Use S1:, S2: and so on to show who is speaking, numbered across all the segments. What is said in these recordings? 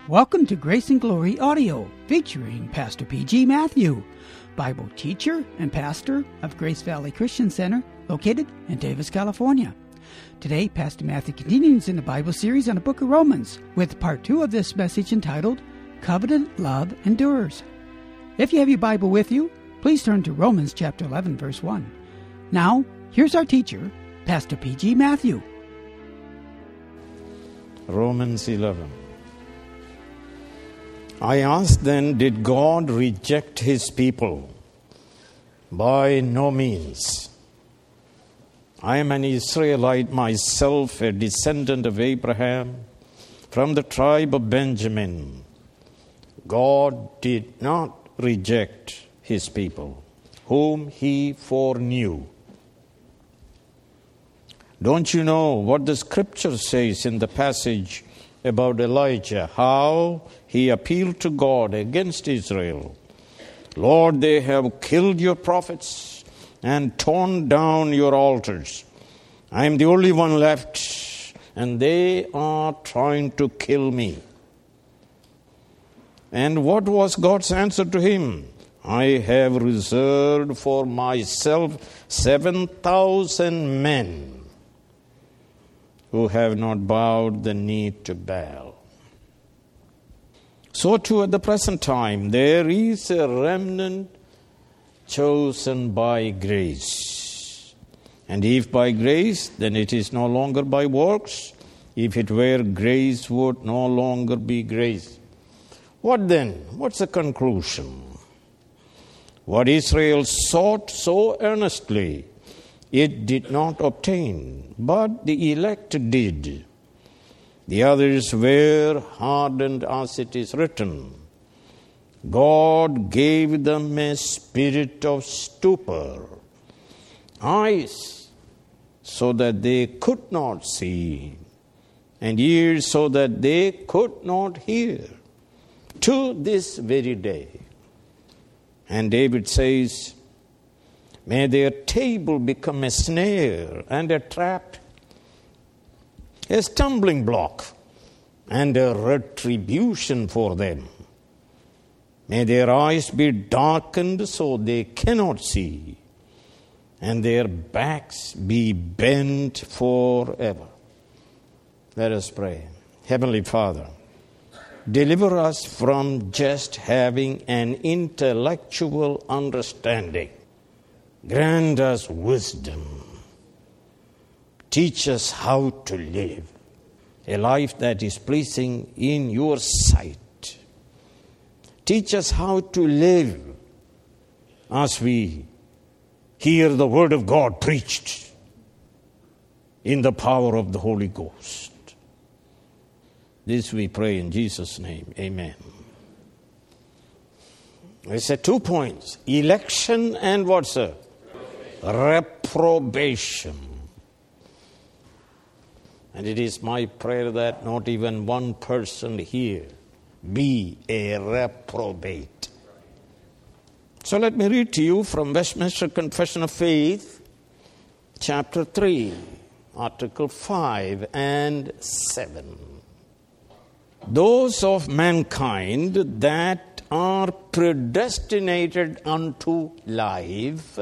S1: Welcome to Grace and Glory Audio, featuring Pastor P.G. Matthew, Bible teacher and pastor of Grace Valley Christian Center, located in Davis, California. Today, Pastor Matthew continues in the Bible series on the book of Romans, with part 2 of this message entitled, Covenant Love Endures. If you have your Bible with you, please turn to Romans chapter 11, verse 1. Now, here's our teacher, Pastor P.G. Matthew.
S2: Romans 11. I ask then, did God reject his people? By no means. I am an Israelite myself, a descendant of Abraham, from the tribe of Benjamin. God did not reject his people, whom he foreknew. Don't you know what the scripture says in the passage about Elijah, how he appealed to God against Israel? Lord, they have killed your prophets and torn down your altars. I am the only one left, and they are trying to kill me. And what was God's answer to him? I have reserved for myself 7,000 men who have not bowed the knee to Baal. So too at the present time, there is a remnant chosen by grace. And if by grace, then it is no longer by works. If it were, grace would no longer be grace. What then? What's the conclusion? What Israel sought so earnestly, it did not obtain, but the elect did. The others were hardened, as it is written. God gave them a spirit of stupor, eyes so that they could not see, and ears so that they could not hear, to this very day. And David says, may their table become a snare and a trap, a stumbling block and a retribution for them. May their eyes be darkened so they cannot see, and their backs be bent forever. Let us pray. Heavenly Father, deliver us from just having an intellectual understanding. Grant us wisdom. Teach us how to live a life that is pleasing in your sight. Teach us how to live as we hear the word of God preached in the power of the Holy Ghost. This we pray in Jesus' name. Amen. I said 2 points. Election and what, sir? Reprobation. And it is my prayer that not even one person here be a reprobate. So let me read to you from Westminster Confession of Faith, chapter 3, article 5 and 7. Those of mankind that are predestinated unto life,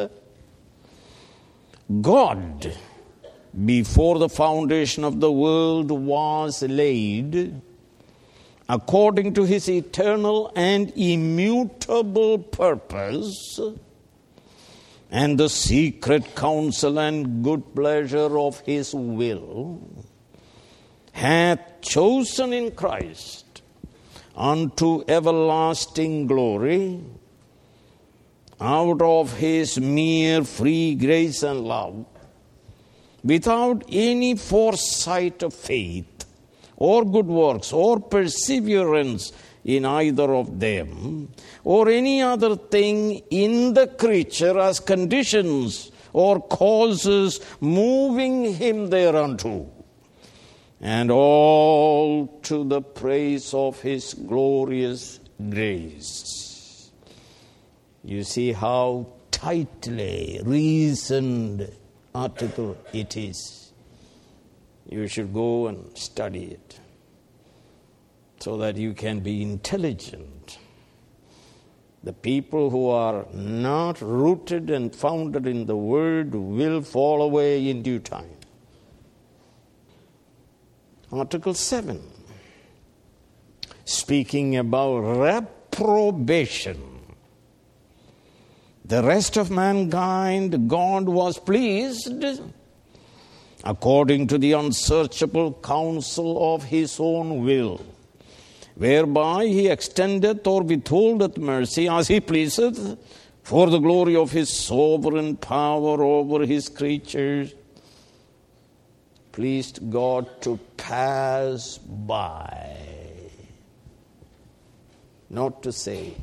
S2: God, before the foundation of the world was laid, according to his eternal and immutable purpose, and the secret counsel and good pleasure of his will, hath chosen in Christ unto everlasting glory, out of his mere free grace and love, without any foresight of faith, or good works, or perseverance in either of them, or any other thing in the creature as conditions or causes moving him thereunto, and all to the praise of his glorious grace. You see how tightly reasoned article it is. You should go and study it. so that you can be intelligent. The people who are not rooted and founded in the Word will fall away in due time. Article 7, speaking about reprobation. The rest of mankind, God was pleased, according to the unsearchable counsel of his own will, whereby he extendeth or withholdeth mercy as he pleaseth, for the glory of his sovereign power over his creatures, pleased God to pass by, not to save,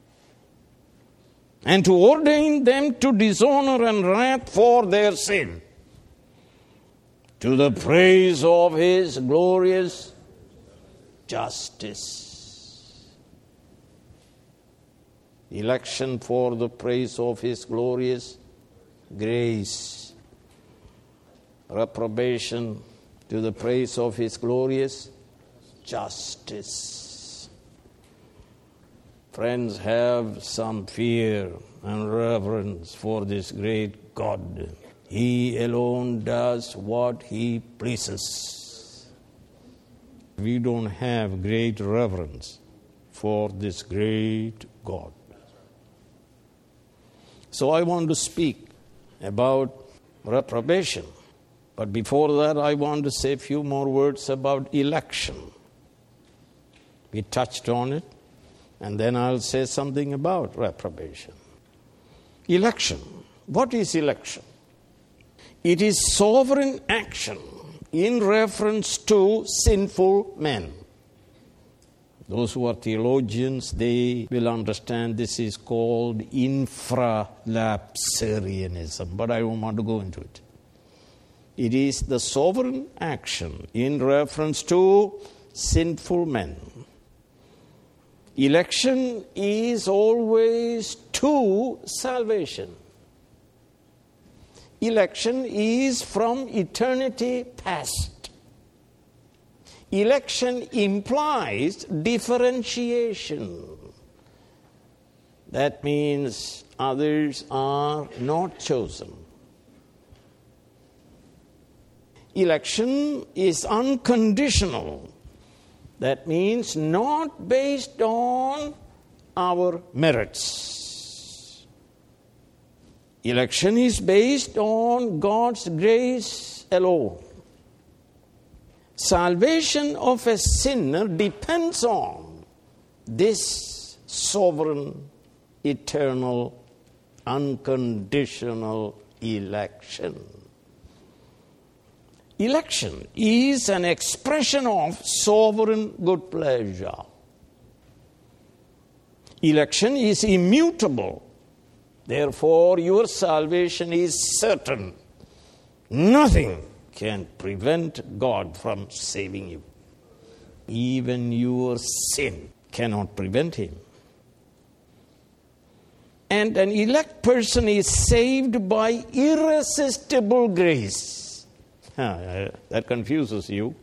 S2: and to ordain them to dishonor and wrath for their sin, to the praise of his glorious justice. Election for the praise of his glorious grace. Reprobation to the praise of his glorious justice. Friends, have some fear and reverence for this great God. He alone does what he pleases. We don't have great reverence for this great God. So I want to speak about reprobation. But before that, I want to say a few more words about election. We touched on it, and then I'll say something about reprobation. Election. What is election? It is sovereign action in reference to sinful men. Those who are theologians, they will understand this is called infralapsarianism, but I don't want to go into it. It is the sovereign action in reference to sinful men. Election is always to salvation. Election is from eternity past. Election implies differentiation. That means others are not chosen. Election is unconditional. That means not based on our merits. Election is based on God's grace alone. Salvation of a sinner depends on this sovereign, eternal, unconditional election. Election is an expression of sovereign good pleasure. Election is immutable. Therefore, your salvation is certain. Nothing can prevent God from saving you. Even your sin cannot prevent him. And an elect person is saved by irresistible grace. That confuses you.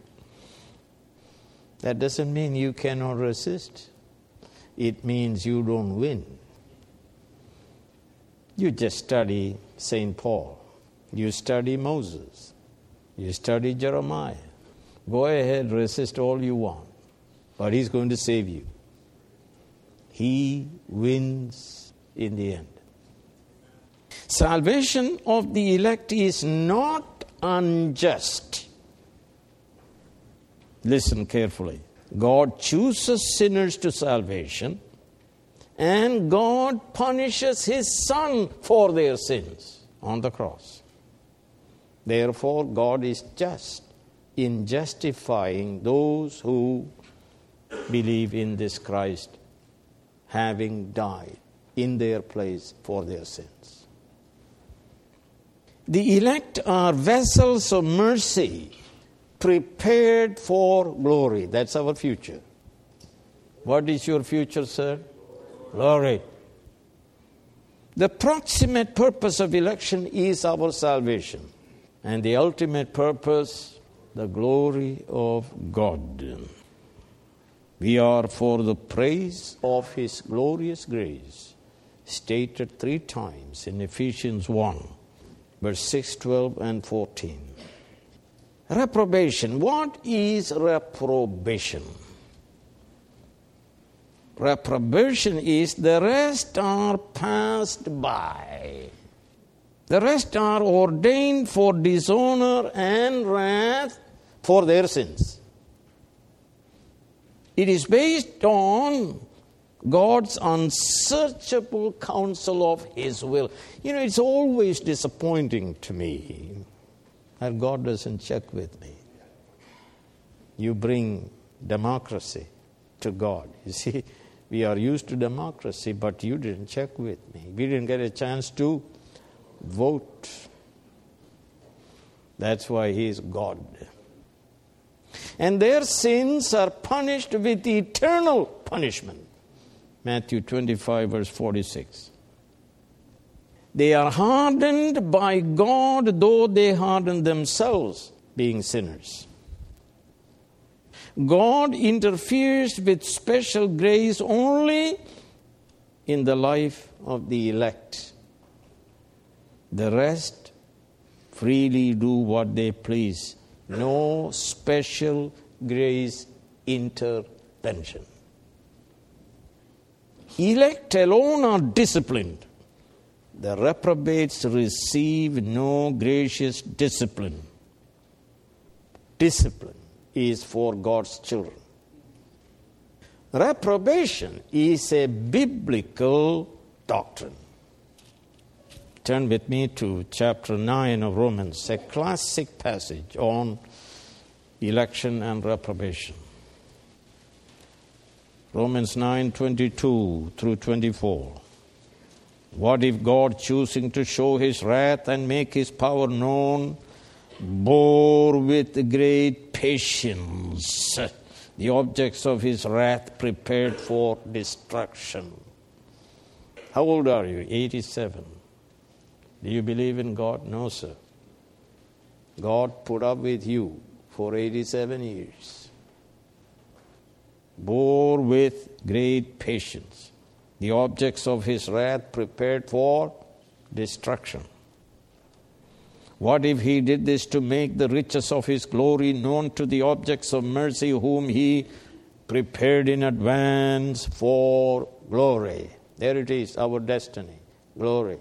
S2: That doesn't mean you cannot resist. It means you don't win. You just study St. Paul. You study Moses. You study Jeremiah. Go ahead, resist all you want. But he's going to save you. He wins in the end. Salvation of the elect is not unjust. Listen carefully. God chooses sinners to salvation, and God punishes his Son for their sins on the cross. Therefore, God is just in justifying those who believe in this Christ, having died in their place for their sins. The elect are vessels of mercy, prepared for glory. That's our future. What is your future, sir? Glory. The proximate purpose of election is our salvation. And the ultimate purpose, the glory of God. We are for the praise of His glorious grace, stated 3 times in Ephesians 1, verse 6, 12, and 14. Reprobation. What is reprobation? Reprobation is the rest are passed by. The rest are ordained for dishonor and wrath for their sins. It is based on God's unsearchable counsel of His will. You know, it's always disappointing to me that God doesn't check with me. You bring democracy to God. You see, we are used to democracy, but you didn't check with me. We didn't get a chance to vote. That's why He is God. And their sins are punished with eternal punishment. Matthew 25, verse 46. They are hardened by God, though they harden themselves, being sinners. God interferes with special grace only in the life of the elect. The rest freely do what they please. No special grace intervention. Elect alone are disciplined. The reprobates receive no gracious discipline. Discipline is for God's children. Reprobation is a biblical doctrine. Turn with me to chapter 9 of Romans, a classic passage on election and reprobation. Romans 9:22 through 24. What if God, choosing to show His wrath and make His power known, bore with great patience the objects of His wrath prepared for destruction? How old are you? 87. Do you believe in God? No, sir. God put up with you for 87 years. Bore with great patience the objects of His wrath prepared for destruction. What if He did this to make the riches of His glory known to the objects of mercy whom He prepared in advance for glory? There it is, our destiny, glory.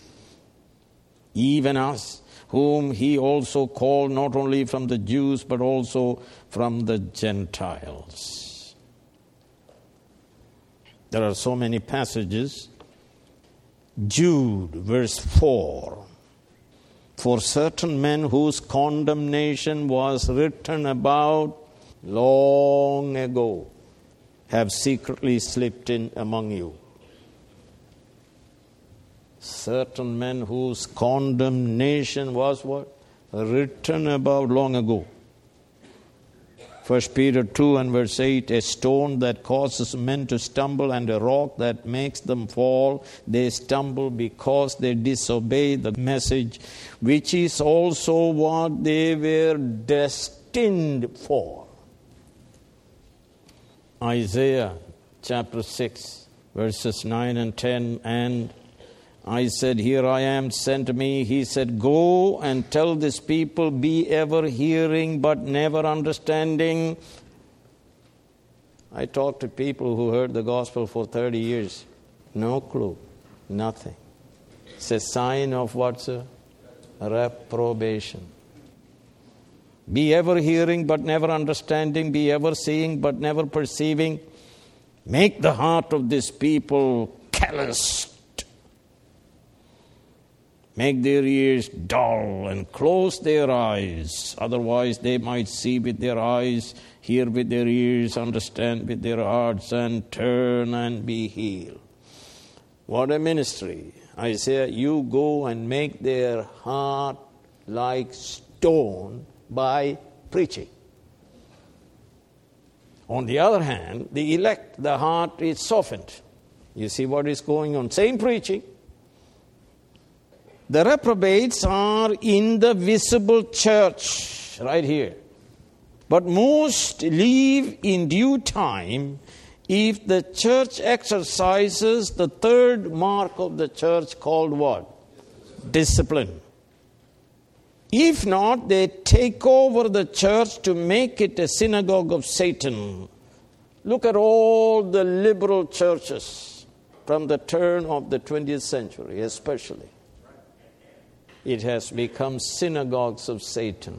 S2: Even us, whom He also called not only from the Jews but also from the Gentiles. There are so many passages. Jude, verse 4. For certain men whose condemnation was written about long ago have secretly slipped in among you. Certain men whose condemnation was what? Written about long ago. 1 Peter 2 and verse 8, a stone that causes men to stumble and a rock that makes them fall. They stumble because they disobey the message, which is also what they were destined for. Isaiah chapter 6, verses 9 and 10, and I said, here I am, sent me. He said, go and tell this people, be ever hearing but never understanding. I talked to people who heard the gospel for 30 years. No clue, nothing. It's a sign of what, sir? Reprobation. Be ever hearing but never understanding. Be ever seeing but never perceiving. Make the heart of this people callous. Make their ears dull and close their eyes. Otherwise they might see with their eyes, hear with their ears, understand with their hearts, and turn and be healed. What a ministry. Isaiah, you go and make their heart like stone by preaching. On the other hand, the elect, the heart is softened. You see what is going on? Same preaching. The reprobates are in the visible church, right here. but most leave in due time if the church exercises the third mark of the church called what? Discipline. If not, they take over the church to make it a synagogue of Satan. Look at all the liberal churches from the turn of the 20th century especially. It has become synagogues of Satan.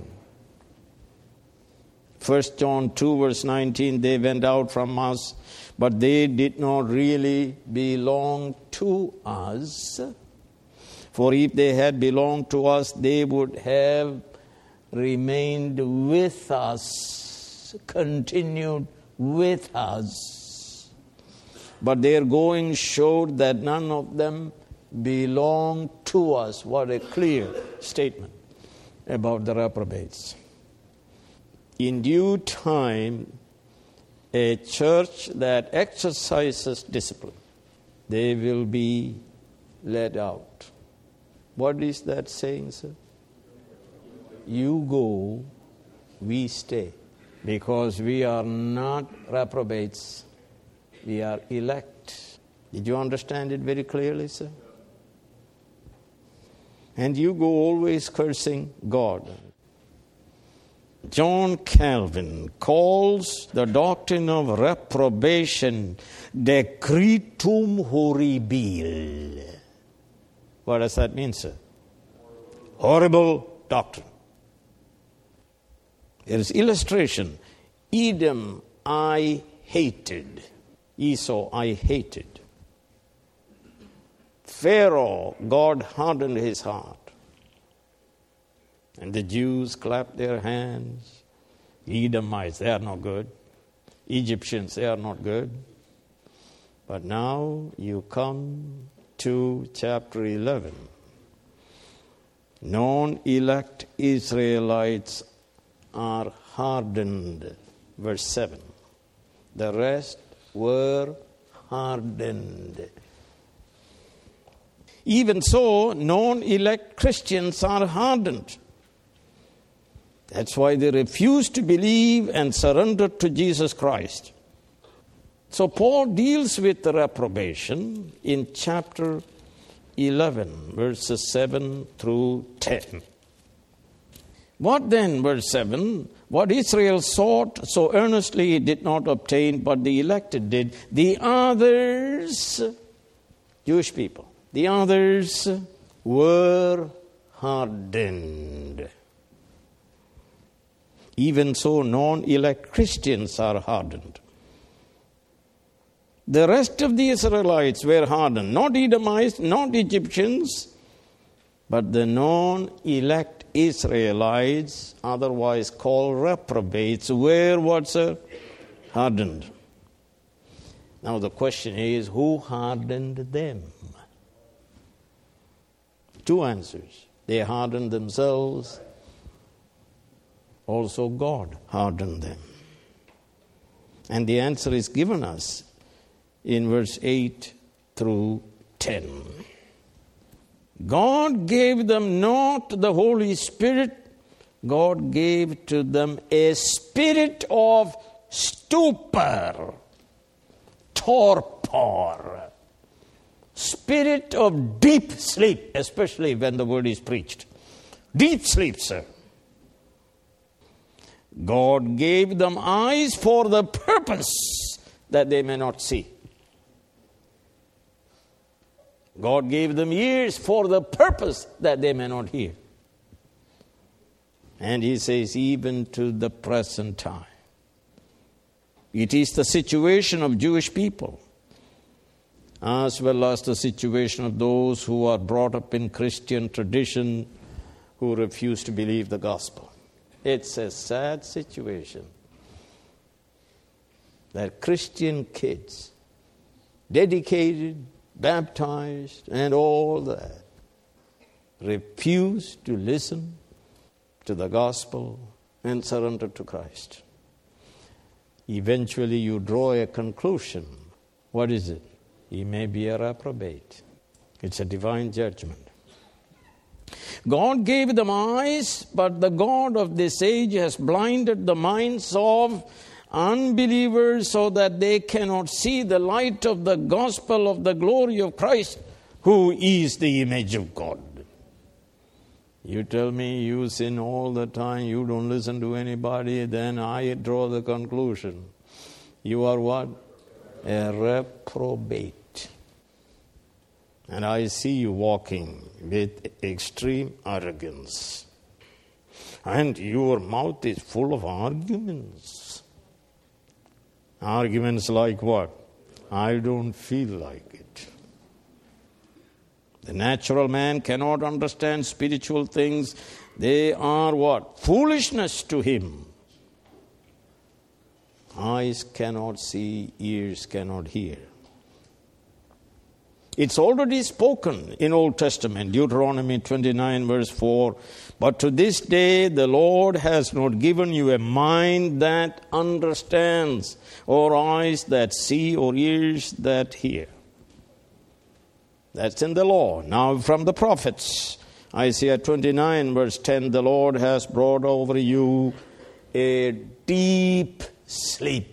S2: 1 John 2 verse 19, they went out from us, but they did not really belong to us. For if they had belonged to us, they would have remained with us, continued with us. But their going showed that none of them belong to us. What a clear statement about the reprobates. In due time, a church that exercises discipline, they will be led out. What is that saying, sir? You go, we stay. Because we are not reprobates, we are elect. Did you understand it very clearly, sir? And you go always cursing God. John Calvin calls the doctrine of reprobation decretum horribile. What does that mean, sir? Horrible doctrine. There is illustration. Edom I hated. Esau I hated. Pharaoh, God hardened his heart. And the Jews clapped their hands. Edomites, they are not good. Egyptians, they are not good. But now you come to chapter 11. Non-elect Israelites are hardened. Verse 7. The rest were hardened. Even so, non-elect Christians are hardened. That's why they refuse to believe and surrender to Jesus Christ. So Paul deals with the reprobation in chapter 11, verses 7 through 10. What then, verse 7? What Israel sought so earnestly he did not obtain, but the elected did. The others, Jewish people, the others were hardened. Even so, non-elect Christians are hardened. The rest of the Israelites were hardened, not Edomites, not Egyptians, but the non-elect Israelites, otherwise called reprobates, were what, sir? Hardened. Now the question is, who hardened them? Two answers. They hardened themselves. Also God hardened them. And the answer is given us in verse 8 through 10. God gave them not the Holy Spirit, God gave to them a spirit of stupor, torpor, spirit of deep sleep, especially when the word is preached. Deep sleep, sir. God gave them eyes for the purpose that they may not see. God gave them ears for the purpose that they may not hear. And he says, even to the present time. It is the situation of Jewish people, as well as the situation of those who are brought up in Christian tradition, who refuse to believe the gospel. It's a sad situation that Christian kids, dedicated, baptized, and all that, refuse to listen to the gospel and surrender to Christ. Eventually you draw a conclusion. What is it? He may be a reprobate. It's a divine judgment. God gave them eyes, but the God of this age has blinded the minds of unbelievers so that they cannot see the light of the gospel of the glory of Christ, who is the image of God. You tell me you sin all the time, you don't listen to anybody, then I draw the conclusion. You are what? A reprobate. And I see you walking with extreme arrogance. And your mouth is full of arguments. Arguments like what? I don't feel like it. The natural man cannot understand spiritual things. They are what? Foolishness to him. Eyes cannot see, ears cannot hear. It's already spoken in Old Testament, Deuteronomy 29 verse 4. But to this day the Lord has not given you a mind that understands, or eyes that see, or ears that hear. That's in the law. Now from the prophets, Isaiah 29 verse 10, the Lord has brought over you a deep sleep.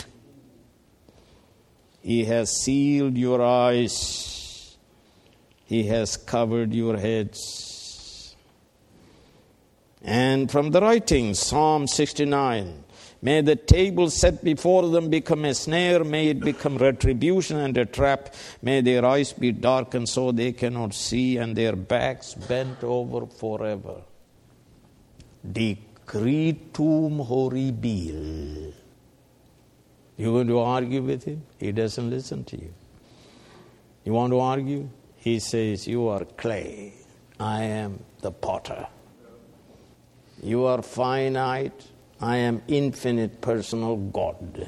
S2: He has sealed your eyes. He has covered your heads. And from the writings, Psalm 69, may the table set before them become a snare, may it become retribution and a trap. May their eyes be darkened so they cannot see, and their backs bent over forever. Decretum horribil. You going to argue with him? He doesn't listen to you. You want to argue? He says, you are clay. I am the potter. You are finite. I am infinite personal God.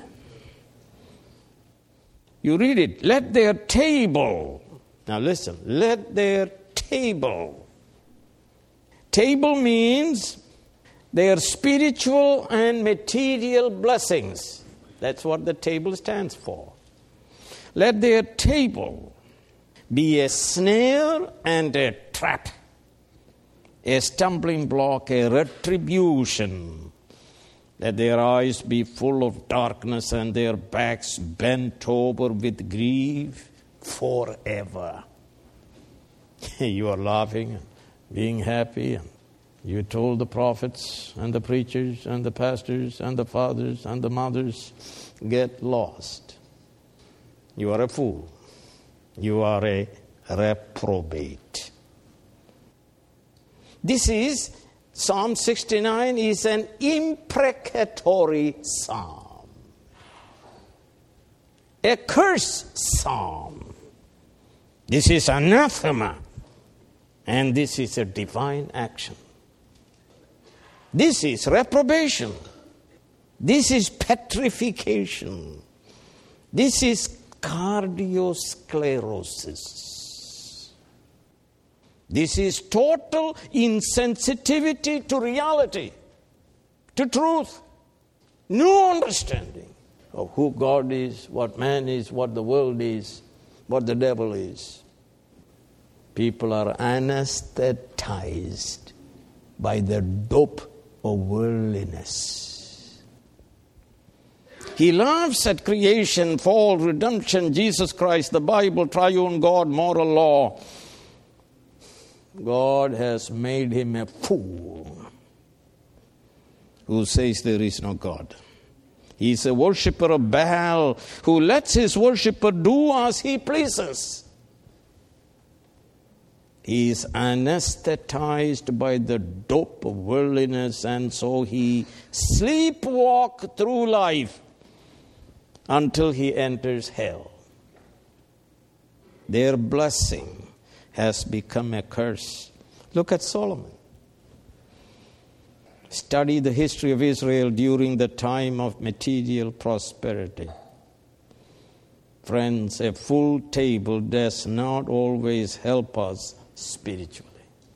S2: You read it. Let their table. Now listen. Let their table. Table means their spiritual and material blessings. That's what the table stands for. Let their table be a snare and a trap, a stumbling block, a retribution. Let their eyes be full of darkness and their backs bent over with grief forever. You are laughing and being happy, and you told the prophets and the preachers and the pastors and the fathers and the mothers, get lost. You are a fool. You are a reprobate. This is, Psalm 69 is an imprecatory psalm. A curse psalm. This is anathema. And this is a divine action. This is reprobation. This is petrification. This is cardiosclerosis. This is total insensitivity to reality, to truth. No understanding of who God is, what man is, what the world is, what the devil is. People are anesthetized by the dope of worldliness. He laughs at creation, fall, redemption, Jesus Christ, the Bible, triune God, moral law. God has made him a fool who says there is no God. He is a worshipper of Baal who lets his worshipper do as he pleases. He is anesthetized by the dope of worldliness, and so he sleepwalks through life until he enters hell. Their blessing has become a curse. Look at Solomon. Study the history of Israel during the time of material prosperity. Friends, a full table does not always help us spiritually.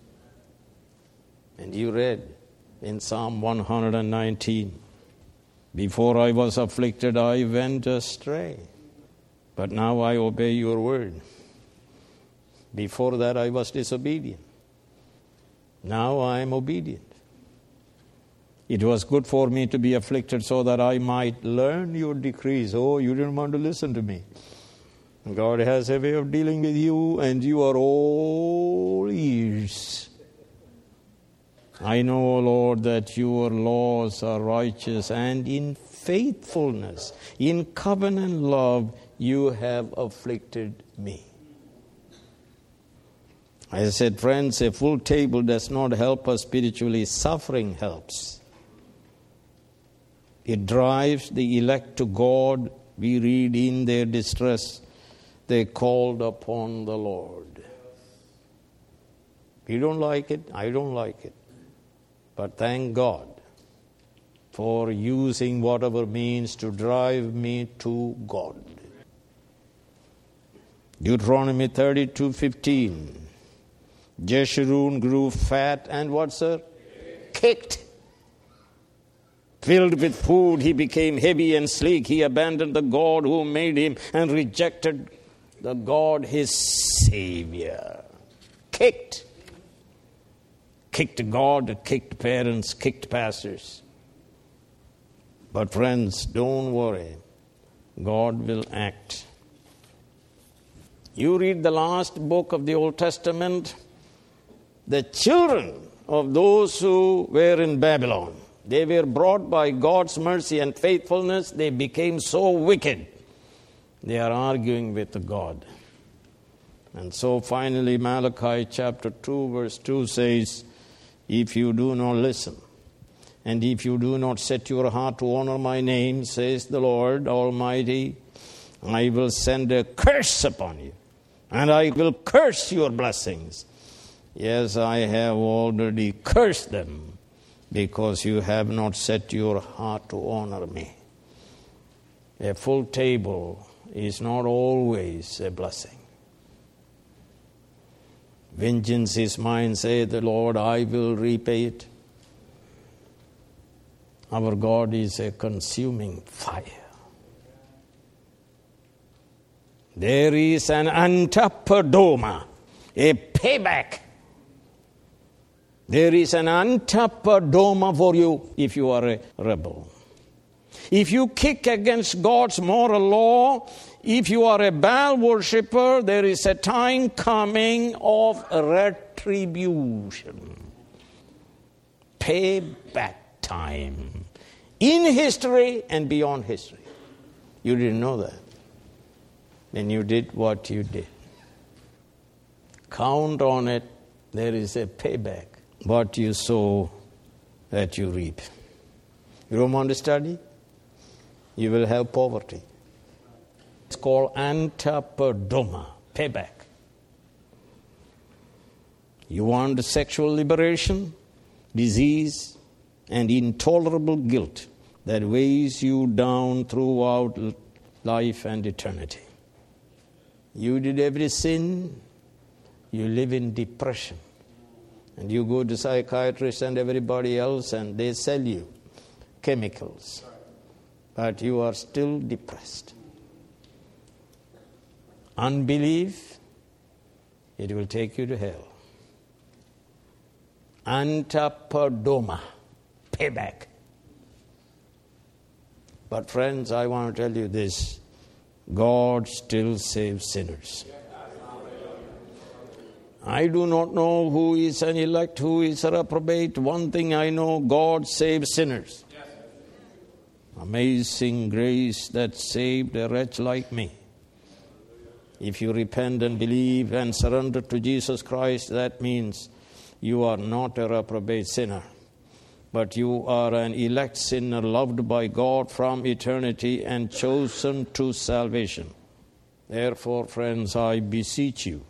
S2: And you read in Psalm 119, before I was afflicted, I went astray, but now I obey your word. Before that, I was disobedient. Now I am obedient. It was good for me to be afflicted so that I might learn your decrees. Oh, you didn't want to listen to me. God has a way of dealing with you, and you are all ears. I know, Lord, that your laws are righteous, and in faithfulness, in covenant love, you have afflicted me. I said, friends, a full table does not help us spiritually. Suffering helps. It drives the elect to God. We read, in their distress, they called upon the Lord. You don't like it, I don't like it. But thank God for using whatever means to drive me to God. Deuteronomy 32:15. Jeshurun grew fat and what, sir? Kicked. Filled with food, he became heavy and sleek. He abandoned the God who made him and rejected the God, his Savior. Kicked. Kicked God, kicked parents, kicked pastors. But friends, don't worry. God will act. You read the last book of the Old Testament, the children of those who were in Babylon, they were brought by God's mercy and faithfulness. They became so wicked. They are arguing with God. And so finally Malachi chapter 2 verse 2 says, if you do not listen, and if you do not set your heart to honor my name, says the Lord Almighty, I will send a curse upon you, and I will curse your blessings. Yes, I have already cursed them, because you have not set your heart to honor me. A full table is not always a blessing. Vengeance is mine, saith the Lord, I will repay it. Our God is a consuming fire. There is an antapodoma, a payback. There is an antapodoma for you if you are a rebel. If you kick against God's moral law, if you are a Baal worshipper, there is a time coming of retribution. Payback time. In history and beyond history. You didn't know that when you did what you did. Count on it. There is a payback. What you sow, that you reap. You don't want to study? You will have poverty. It's called antapodoma, payback. You want sexual liberation, disease, and intolerable guilt that weighs you down throughout life and eternity. You did every sin, you live in depression. And you go to psychiatrists and everybody else and they sell you chemicals. But you are still depressed. Unbelief, it will take you to hell. Antapodoma, payback. But friends, I want to tell you this. God still saves sinners. I do not know who is an elect, who is a reprobate. One thing I know, God saves sinners. Amazing grace that saved a wretch like me. If you repent and believe and surrender to Jesus Christ, that means you are not a reprobate sinner, but you are an elect sinner loved by God from eternity and chosen to salvation. Therefore, friends, I beseech you,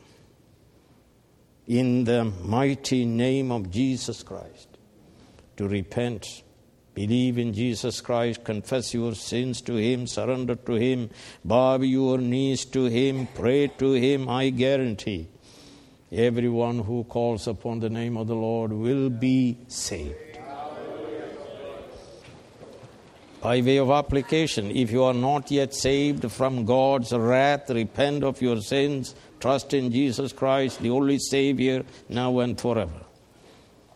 S2: in the mighty name of Jesus Christ, to repent, believe in Jesus Christ, confess your sins to Him, surrender to Him, bow your knees to Him, pray to Him. I guarantee everyone who calls upon the name of the Lord will be saved. By way of application, if you are not yet saved from God's wrath, repent of your sins, trust in Jesus Christ, the only Savior, now and forever.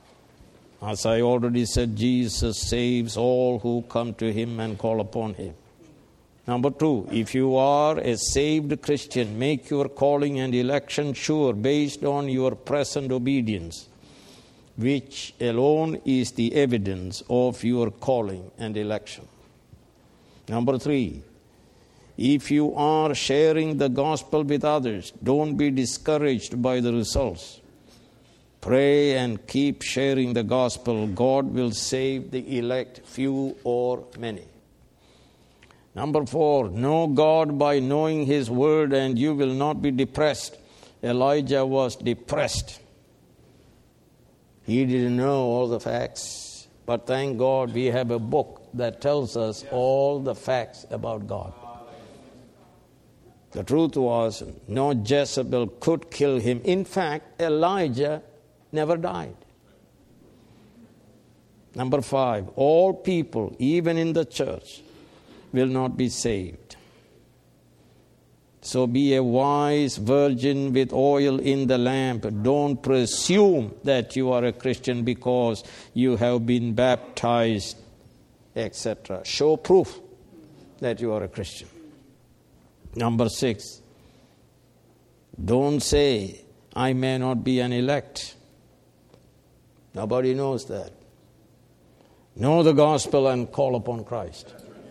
S2: As I already said, Jesus saves all who come to him and call upon him. Number 2, if you are a saved Christian, make your calling and election sure based on your present obedience, which alone is the evidence of your calling and election. Number 3, if you are sharing the gospel with others, don't be discouraged by the results. Pray and keep sharing the gospel. God will save the elect, few or many. Number 4, know God by knowing his word and you will not be depressed. Elijah was depressed. He didn't know all the facts. But thank God we have a book that tells us all the facts about God. The truth was, no Jezebel could kill him. In fact, Elijah never died. Number 5, all people, even in the church, will not be saved. So be a wise virgin with oil in the lamp. Don't presume that you are a Christian because you have been baptized, etc. Show proof that you are a Christian. Number 6, don't say, I may not be an elect. Nobody knows that. Know the gospel and call upon Christ.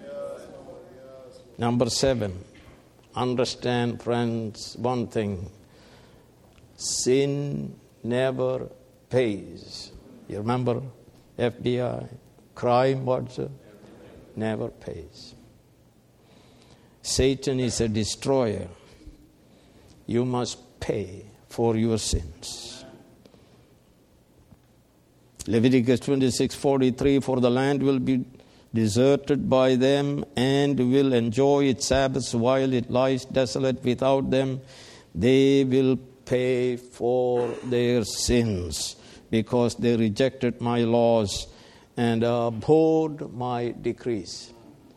S2: Number 7, understand, friends, one thing. Sin never pays. You remember FBI? Crime, what's it? Never pays. Satan is a destroyer. You must pay for your sins. Leviticus 26:43, for the land will be deserted by them and will enjoy its Sabbaths while it lies desolate without them. They will pay for their sins because they rejected my laws and abhorred my decrees.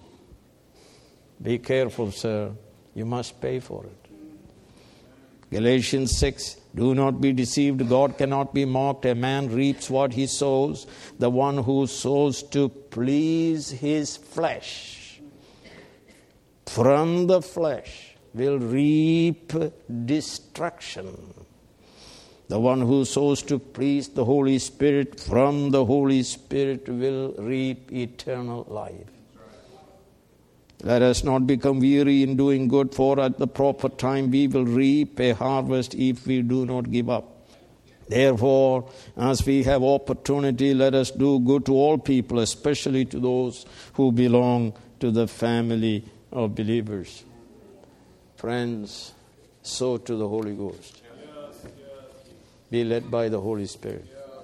S2: Be careful, sir. You must pay for it. Galatians 6, do not be deceived. God cannot be mocked. A man reaps what he sows. The one who sows to please his flesh, from the flesh will reap destruction. The one who sows to please the Holy Spirit, from the Holy Spirit will reap eternal life. Let us not become weary in doing good, for at the proper time we will reap a harvest if we do not give up. Therefore, as we have opportunity, let us do good to all people, especially to those who belong to the family of believers. Friends, sow to the Holy Ghost. Be led by the Holy Spirit.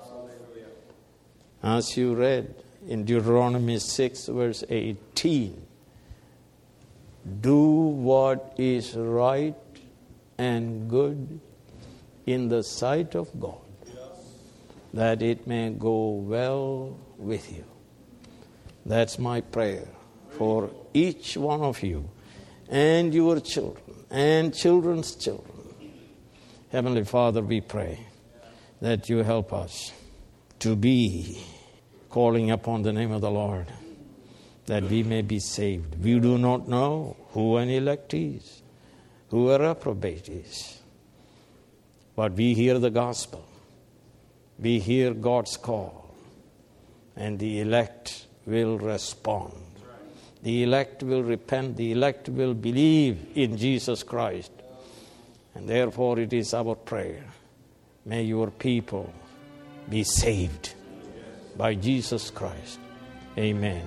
S2: As you read in Deuteronomy 6, verse 18, do what is right and good in the sight of God, that it may go well with you. That's my prayer for each one of you and your children and children's children. Heavenly Father, we pray that you help us to be calling upon the name of the Lord, that we may be saved. We do not know who an elect is, who a reprobate is. But we hear the gospel. We hear God's call. And the elect will respond. The elect will repent. The elect will believe in Jesus Christ. And therefore it is our prayer. May your people be saved by Jesus Christ. Amen.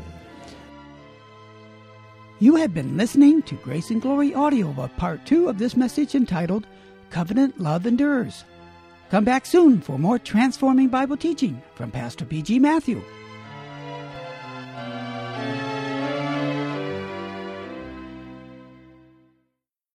S1: You have been listening to Grace and Glory Audio of Part 2 of this message entitled, Covenant Love Endures. Come back soon for more transforming Bible teaching from Pastor P.G. Matthew.